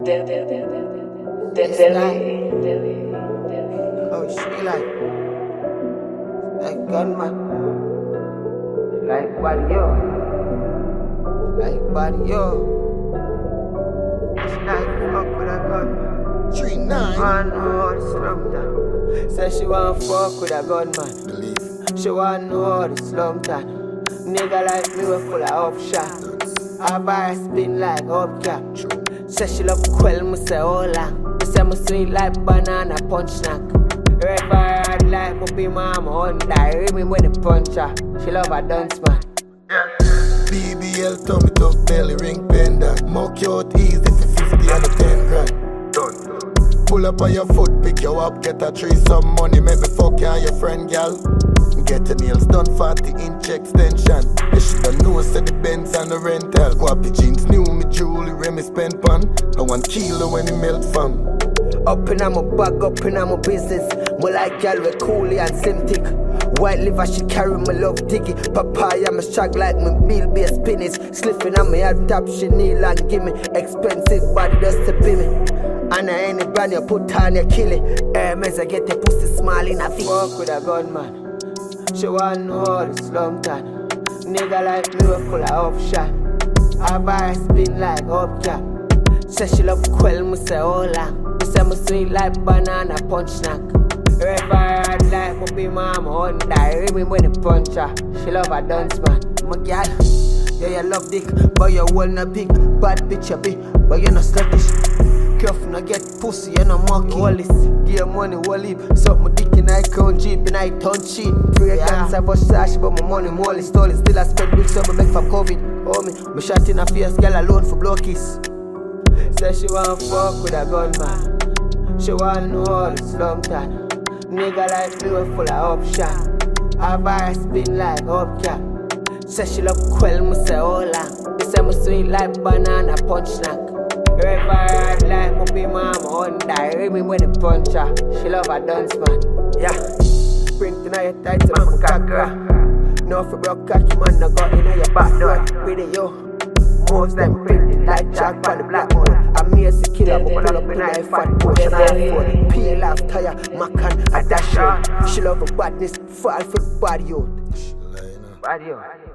Oh, she like gunman, like body yo, like body yo. She like fuck with a gunman. 3-9. I know how to slum down. Say she want fuck with a gunman. She want know how to slum down. Nigga like me we full of upshot. Her bar spin like hubcap. Say she love quell, me say hola. Me say me sweet like banana punch snack. Red fire hard like me be mama Honda. Hear me when the punch her. She love a dance man. BBL tummy tuck belly ring pendant. Mock you out easy for 50 and a 10 grand. Done. Pull up on your foot, pick you up, get a tree, some money, make me fuck you and your friend, gal. Get your nails done, 40-inch extension. You shoulda know, say the Benz and the rental. Guapi jeans, new me jewelry, me spend pan. I 1 kilo when it melt from. Up in my bag, up in my business. Me like gal with coolie and symptic. White liver, she carry my love diggy. Papaya, me shag like me meal based spinach. Slipping on me head top, she kneel and give me expensive body just to be me. And any brand you put on, you kill it. Hermes, I get the pussy small in a feet. Fuck with a gunman. She want know how to slum down. Nigga like me we full of upshot. Her bar spin like hubcap. Say she love quell, me say hola. Me say me sweet like banana punch snack. Red fire hard like me be mama Honda. Hear me when the punch her. She love a dance man. My gal, yeah you love dick, but you hold no big. Bad bitch you be, but you no sluttish. Careful no get pussy, you no monkey. Wallis, give money, wallet. Suck my dick in I count jeep and I turn cheap. Pray cancer for sash, but my money molly stolen. Still I spend big summer back from COVID. Oh me shot in a face, girl alone for blow kiss. Say she want fuck with a gunman. She want know how to slum down. Nigga like me we full of upshot. Her bar spin like hubcap. Say she love quell, me say hola. Me say me sweet like banana punch snack. Red fire hard like me be mama Honda. Hear me when the punch her. She love a dance man. Yeah. Print in your tight to my cocker. No for broke cocky man no got in your back door. Pretty yo. Most them printed like Jack on the blackboard. I'm me as a killer but pull up in a fat push and I afford. Peel off tire, Macan, a dash road. She love a badness, fall for body out. Body out.